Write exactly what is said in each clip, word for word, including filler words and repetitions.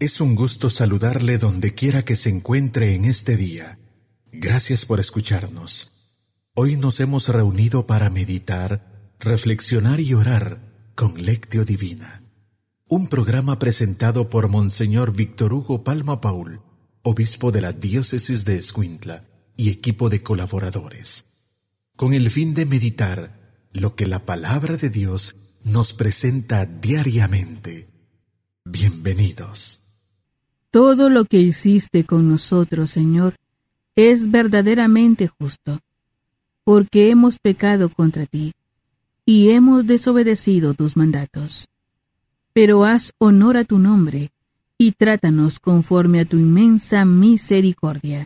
Es un gusto saludarle donde quiera que se encuentre en este día. Gracias por escucharnos. Hoy nos hemos reunido para meditar, reflexionar y orar con Lectio Divina. Un programa presentado por Monseñor Víctor Hugo Palma Paul, obispo de la diócesis de Escuintla y equipo de colaboradores, con el fin de meditar lo que la palabra de Dios nos presenta diariamente. Bienvenidos. Todo lo que hiciste con nosotros, Señor, es verdaderamente justo, porque hemos pecado contra ti y hemos desobedecido tus mandatos. Pero haz honor a tu nombre y trátanos conforme a tu inmensa misericordia.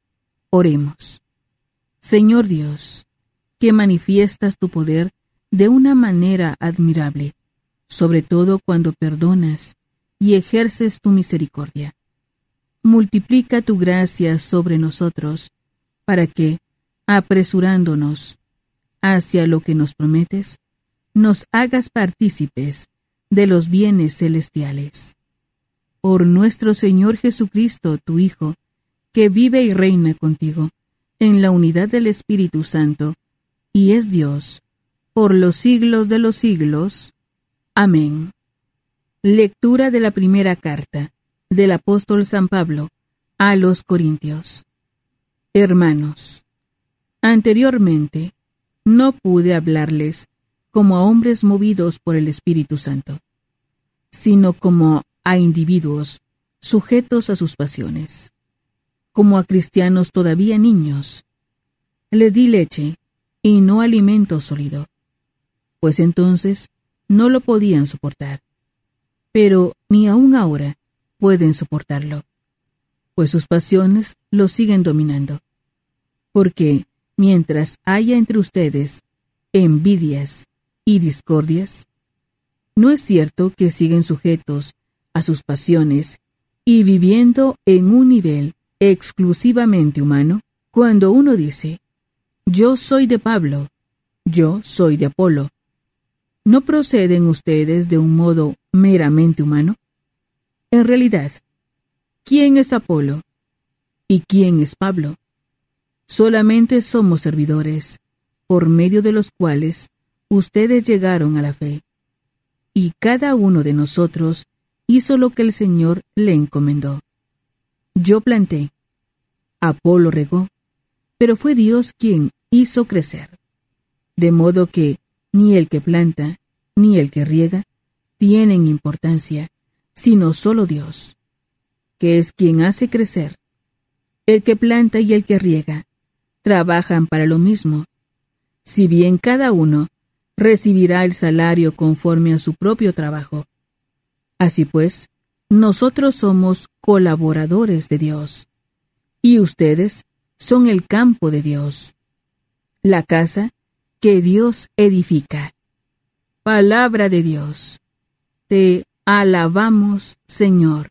Oremos. Señor Dios, que manifiestas tu poder de una manera admirable, sobre todo cuando perdonas y ejerces tu misericordia. Multiplica tu gracia sobre nosotros, para que, apresurándonos hacia lo que nos prometes, nos hagas partícipes de los bienes celestiales. Por nuestro Señor Jesucristo, tu Hijo, que vive y reina contigo, en la unidad del Espíritu Santo, y es Dios, por los siglos de los siglos. Amén. Lectura de la primera carta del apóstol San Pablo a los Corintios. Hermanos, anteriormente no pude hablarles como a hombres movidos por el Espíritu Santo, sino como a individuos sujetos a sus pasiones, como a cristianos todavía niños. Les di leche y no alimento sólido, pues entonces no lo podían soportar. Pero ni aún ahora pueden soportarlo, pues sus pasiones los siguen dominando. Porque mientras haya entre ustedes envidias y discordias, ¿no es cierto que siguen sujetos a sus pasiones y viviendo en un nivel exclusivamente humano? Cuando uno dice, yo soy de Pablo, yo soy de Apolo, ¿no proceden ustedes de un modo meramente humano? En realidad, ¿quién es Apolo? ¿Y quién es Pablo? Solamente somos servidores, por medio de los cuales ustedes llegaron a la fe. Y cada uno de nosotros hizo lo que el Señor le encomendó. Yo planté, Apolo regó, pero fue Dios quien hizo crecer. De modo que ni el que planta, ni el que riega, tienen importancia, sino solo Dios, que es quien hace crecer. El que planta y el que riega trabajan para lo mismo, si bien cada uno recibirá el salario conforme a su propio trabajo. Así pues, nosotros somos colaboradores de Dios, y ustedes son el campo de Dios, la casa que Dios edifica. Palabra de Dios. Te alabamos, Señor.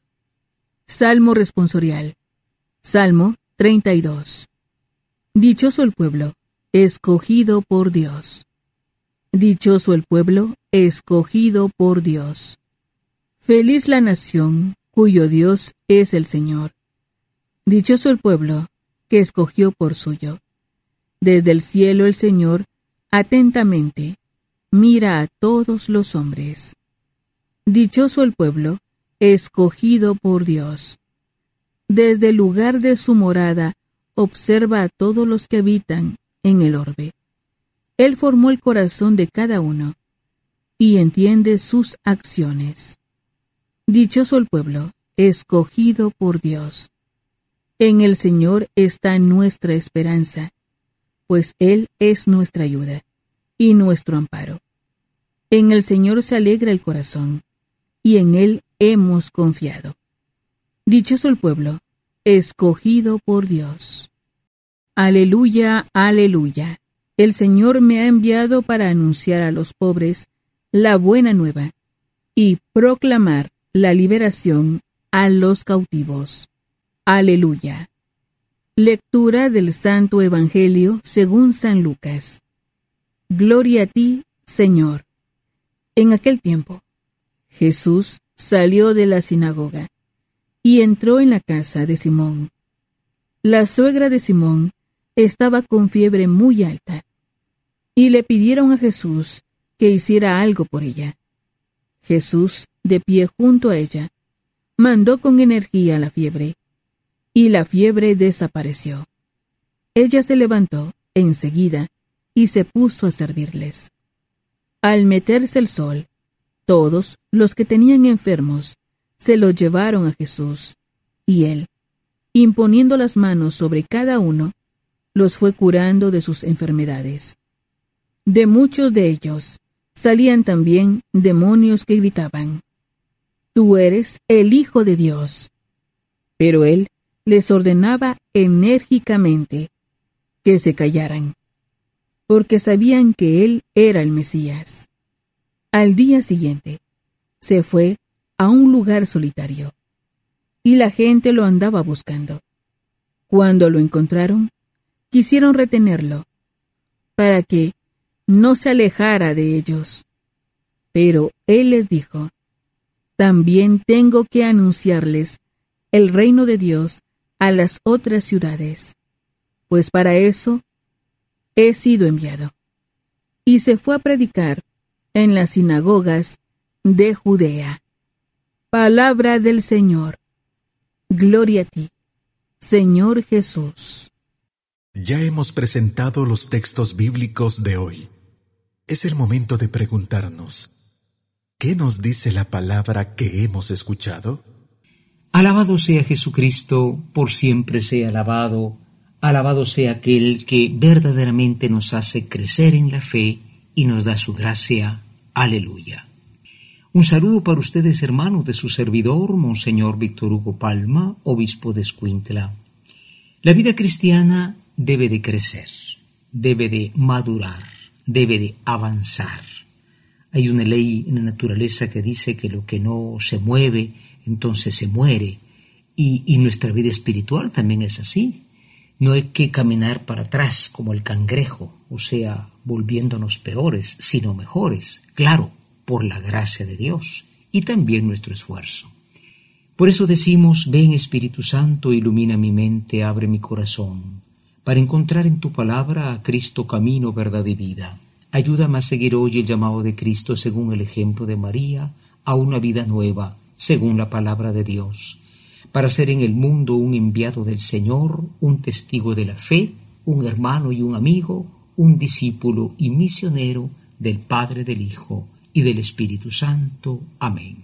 Salmo responsorial. Salmo treinta y dos. Dichoso el pueblo, escogido por Dios. Dichoso el pueblo, escogido por Dios. Feliz la nación, cuyo Dios es el Señor. Dichoso el pueblo, que escogió por suyo. Desde el cielo el Señor, atentamente, mira a todos los hombres. Dichoso el pueblo, escogido por Dios. Desde el lugar de su morada, observa a todos los que habitan en el orbe. Él formó el corazón de cada uno, y entiende sus acciones. Dichoso el pueblo, escogido por Dios. En el Señor está nuestra esperanza, pues Él es nuestra ayuda y nuestro amparo. En el Señor se alegra el corazón, y en Él hemos confiado. Dichoso el pueblo, escogido por Dios. Aleluya, aleluya. El Señor me ha enviado para anunciar a los pobres la buena nueva y proclamar la liberación a los cautivos. Aleluya. Lectura del Santo Evangelio según San Lucas. Gloria a ti, Señor. En aquel tiempo, Jesús salió de la sinagoga y entró en la casa de Simón. La suegra de Simón estaba con fiebre muy alta, y le pidieron a Jesús que hiciera algo por ella. Jesús, de pie junto a ella, mandó con energía la fiebre, y la fiebre desapareció. Ella se levantó enseguida y se puso a servirles. Al meterse el sol, todos los que tenían enfermos se los llevaron a Jesús, y él, imponiendo las manos sobre cada uno, los fue curando de sus enfermedades. De muchos de ellos salían también demonios que gritaban: «Tú eres el Hijo de Dios». Pero él les ordenaba enérgicamente que se callaran, porque sabían que él era el Mesías. Al día siguiente, se fue a un lugar solitario, y la gente lo andaba buscando. Cuando lo encontraron, quisieron retenerlo, para que no se alejara de ellos. Pero él les dijo: «También tengo que anunciarles el reino de Dios a las otras ciudades, pues para eso he sido enviado». Y se fue a predicar en las sinagogas de Judea. Palabra del Señor. Gloria a ti, Señor Jesús. Ya hemos presentado los textos bíblicos de hoy. Es el momento de preguntarnos: ¿qué nos dice la palabra que hemos escuchado? Alabado sea Jesucristo, por siempre sea alabado. Alabado sea aquel que verdaderamente nos hace crecer en la fe y nos da su gracia. Aleluya. Un saludo para ustedes, hermanos, de su servidor, Monseñor Víctor Hugo Palma, obispo de Escuintla. La vida cristiana debe de crecer, debe de madurar, debe de avanzar. Hay una ley en la naturaleza que dice que lo que no se mueve, entonces se muere. Y, y nuestra vida espiritual también es así. No hay que caminar para atrás como el cangrejo, o sea, volviéndonos peores, sino mejores, claro, por la gracia de Dios y también nuestro esfuerzo. Por eso decimos: ven Espíritu Santo, ilumina mi mente, abre mi corazón, para encontrar en tu palabra a Cristo camino, verdad y vida. Ayúdame a seguir hoy el llamado de Cristo según el ejemplo de María, a una vida nueva, según la palabra de Dios, para ser en el mundo un enviado del Señor, un testigo de la fe, un hermano y un amigo, un discípulo y misionero del Padre, del Hijo y del Espíritu Santo. Amén.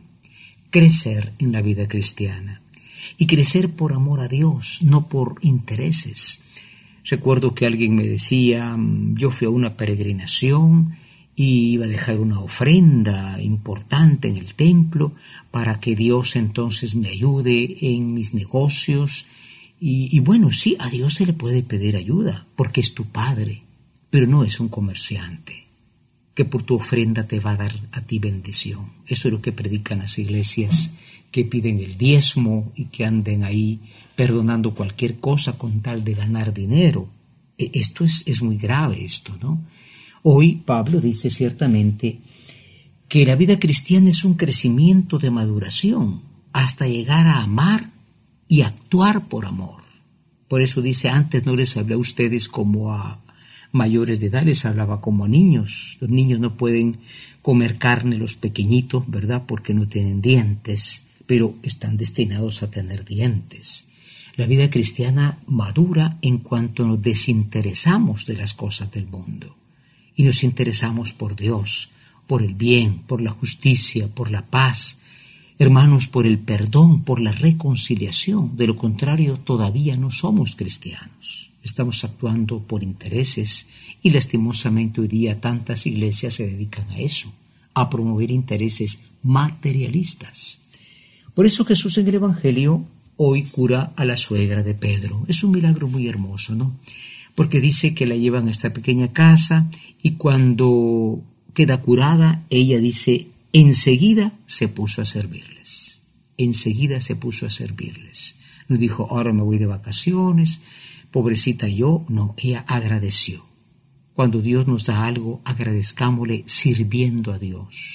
Crecer en la vida cristiana y crecer por amor a Dios, no por intereses. Recuerdo que alguien me decía: yo fui a una peregrinación y iba a dejar una ofrenda importante en el templo para que Dios entonces me ayude en mis negocios. Y, y bueno, sí, a Dios se le puede pedir ayuda porque es tu Padre, pero no es un comerciante que por tu ofrenda te va a dar a ti bendición. Eso es lo que predican las iglesias que piden el diezmo y que anden ahí perdonando cualquier cosa con tal de ganar dinero. Esto es, es muy grave, esto, ¿no? Hoy Pablo dice ciertamente que la vida cristiana es un crecimiento de maduración hasta llegar a amar y actuar por amor. Por eso dice: antes no les hablé a ustedes como a mayores de edad, les hablaba como a niños. Los niños no pueden comer carne, los pequeñitos, ¿verdad? Porque no tienen dientes, pero están destinados a tener dientes. La vida cristiana madura en cuanto nos desinteresamos de las cosas del mundo y nos interesamos por Dios, por el bien, por la justicia, por la paz, hermanos, por el perdón, por la reconciliación. De lo contrario, todavía no somos cristianos. Estamos actuando por intereses y lastimosamente hoy día tantas iglesias se dedican a eso, a promover intereses materialistas. Por eso Jesús en el Evangelio hoy cura a la suegra de Pedro. Es un milagro muy hermoso, ¿no? Porque dice que la llevan a esta pequeña casa y cuando queda curada, ella dice, enseguida se puso a servirles. Enseguida se puso a servirles. No dijo, ahora me voy de vacaciones, pobrecita yo. No, ella agradeció. Cuando Dios nos da algo, agradezcámosle sirviendo a Dios.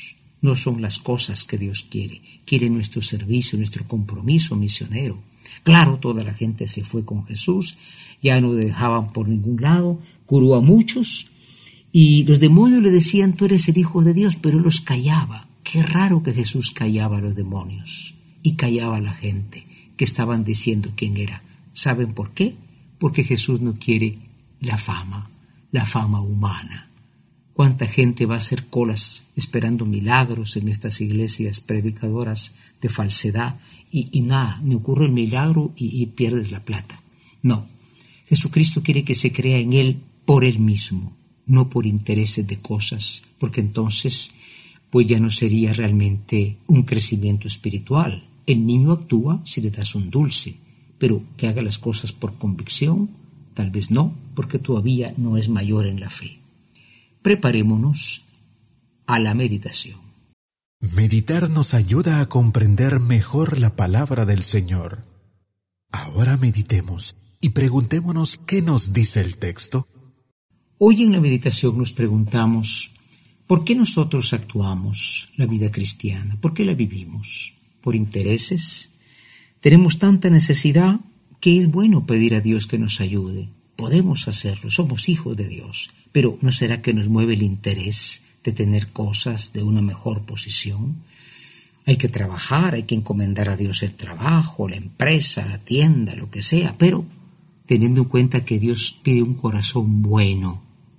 No son las cosas que Dios quiere. Quiere nuestro servicio, nuestro compromiso misionero. Claro, toda la gente se fue con Jesús, ya no le dejaban por ningún lado, curó a muchos, y los demonios le decían, tú eres el Hijo de Dios, pero él los callaba. Qué raro que Jesús callaba a los demonios y callaba a la gente que estaban diciendo quién era. ¿Saben por qué? Porque Jesús no quiere la fama, la fama humana. ¿Cuánta gente va a hacer colas esperando milagros en estas iglesias predicadoras de falsedad y, y nada, ni ocurre el milagro y, y pierdes la plata? No, Jesucristo quiere que se crea en Él por Él mismo, no por intereses de cosas, porque entonces pues ya no sería realmente un crecimiento espiritual. El niño actúa si le das un dulce, pero que haga las cosas por convicción, tal vez no, porque todavía no es mayor en la fe. Preparémonos a la meditación. Meditar nos ayuda a comprender mejor la palabra del Señor. Ahora meditemos y preguntémonos qué nos dice el texto. Hoy en la meditación nos preguntamos, ¿por qué nosotros actuamos la vida cristiana? ¿Por qué la vivimos? ¿Por intereses? Tenemos tanta necesidad que es bueno pedir a Dios que nos ayude. Podemos hacerlo, somos hijos de Dios, pero ¿no será que nos mueve el interés de tener cosas de una mejor posición? Hay que trabajar, hay que encomendar a Dios el trabajo, la empresa, la tienda, lo que sea, pero teniendo en cuenta que Dios pide un corazón bueno,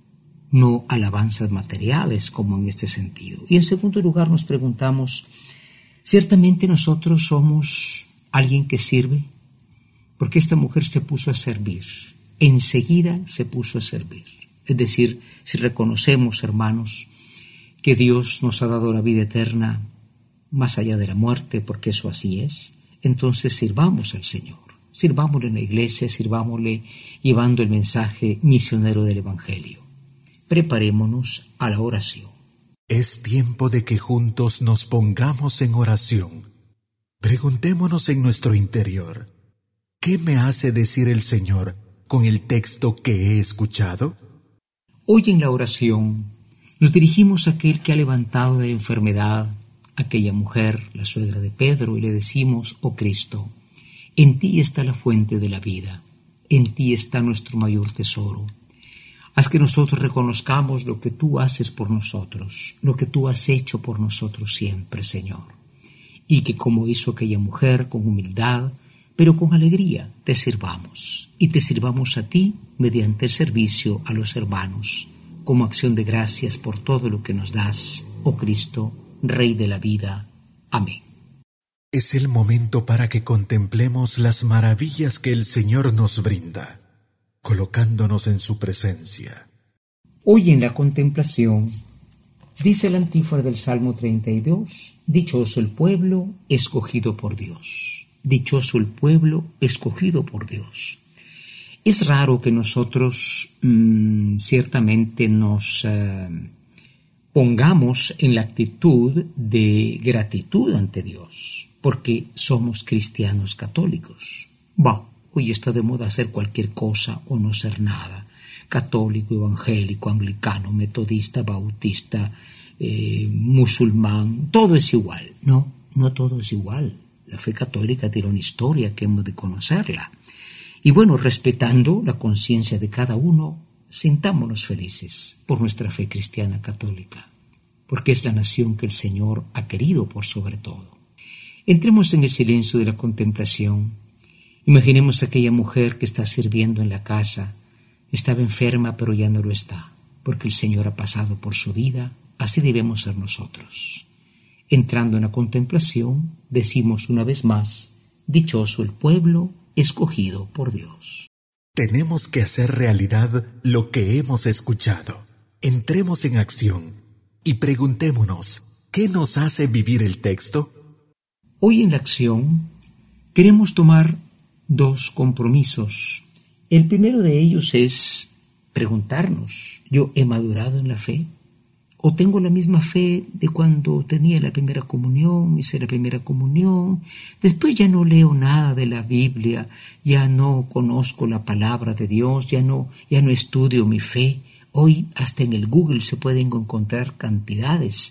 no alabanzas materiales como en este sentido. Y en segundo lugar nos preguntamos, ¿ciertamente nosotros somos alguien que sirve? Porque esta mujer se puso a servir. Enseguida se puso a servir. Es decir, si reconocemos, hermanos, que Dios nos ha dado la vida eterna más allá de la muerte, porque eso así es, entonces sirvamos al Señor. Sirvámosle en la iglesia, sirvámosle llevando el mensaje misionero del Evangelio. Preparémonos a la oración. Es tiempo de que juntos nos pongamos en oración. Preguntémonos en nuestro interior, ¿qué me hace decir el Señor con el texto que he escuchado? Hoy en la oración nos dirigimos a aquel que ha levantado de la enfermedad a aquella mujer, la suegra de Pedro, y le decimos, oh Cristo, en ti está la fuente de la vida, en ti está nuestro mayor tesoro. Haz que nosotros reconozcamos lo que tú haces por nosotros, lo que tú has hecho por nosotros siempre, Señor. Y que como hizo aquella mujer, con humildad, pero con alegría, te sirvamos. Y te sirvamos a ti mediante el servicio a los hermanos, como acción de gracias por todo lo que nos das, oh Cristo, Rey de la vida. Amén. Es el momento para que contemplemos las maravillas que el Señor nos brinda, colocándonos en su presencia. Hoy en la contemplación, dice la antífona del Salmo treinta y dos, dichoso el pueblo escogido por Dios. Dichoso el pueblo escogido por Dios. Es raro que nosotros mmm, ciertamente nos eh, pongamos en la actitud de gratitud ante Dios, porque somos cristianos católicos. Bah, hoy está de moda hacer cualquier cosa o no ser nada. Católico, evangélico, anglicano, metodista, bautista, eh, musulmán, todo es igual. No, no todo es igual. La fe católica tiene una historia que hemos de conocerla. Y bueno, respetando la conciencia de cada uno, sintámonos felices por nuestra fe cristiana católica, porque es la nación que el Señor ha querido por sobre todo. Entremos en el silencio de la contemplación. Imaginemos a aquella mujer que está sirviendo en la casa. Estaba enferma, pero ya no lo está, porque el Señor ha pasado por su vida. Así debemos ser nosotros. Entrando en la contemplación, decimos una vez más, dichoso el pueblo escogido por Dios. Tenemos que hacer realidad lo que hemos escuchado. Entremos en acción y preguntémonos, ¿qué nos hace vivir el texto? Hoy en la acción queremos tomar dos compromisos. El primero de ellos es preguntarnos, ¿yo he madurado en la fe? ¿O tengo la misma fe de cuando tenía la primera comunión, hice la primera comunión? Después ya no leo nada de la Biblia, ya no conozco la palabra de Dios, ya no, ya no estudio mi fe. Hoy hasta en el Google se pueden encontrar cantidades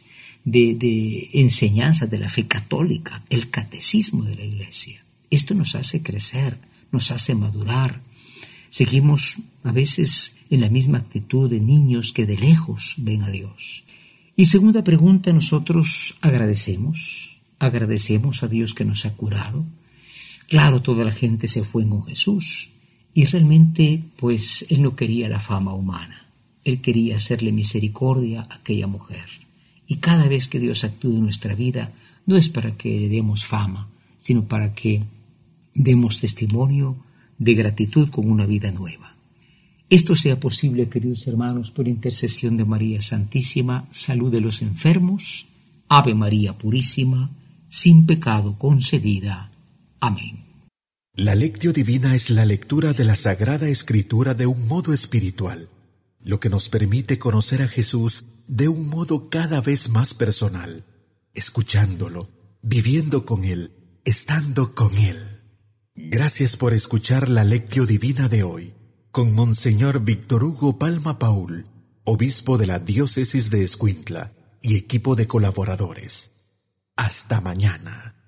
de, de enseñanza de la fe católica, el catecismo de la Iglesia. Esto nos hace crecer, nos hace madurar. Seguimos a veces en la misma actitud de niños que de lejos ven a Dios. Y segunda pregunta, nosotros agradecemos, agradecemos a Dios que nos ha curado. Claro, toda la gente se fue con Jesús y realmente pues Él no quería la fama humana. Él quería hacerle misericordia a aquella mujer. Y cada vez que Dios actúa en nuestra vida, no es para que le demos fama, sino para que demos testimonio de gratitud con una vida nueva. Esto sea posible, queridos hermanos, por intercesión de María Santísima, salud de los enfermos, Ave María Purísima, sin pecado concebida. Amén. La Lectio Divina es la lectura de la Sagrada Escritura de un modo espiritual, lo que nos permite conocer a Jesús de un modo cada vez más personal, escuchándolo, viviendo con Él, estando con Él. Gracias por escuchar la Lectio Divina de hoy, con Monseñor Víctor Hugo Palma Paul, obispo de la Diócesis de Escuintla y equipo de colaboradores. Hasta mañana.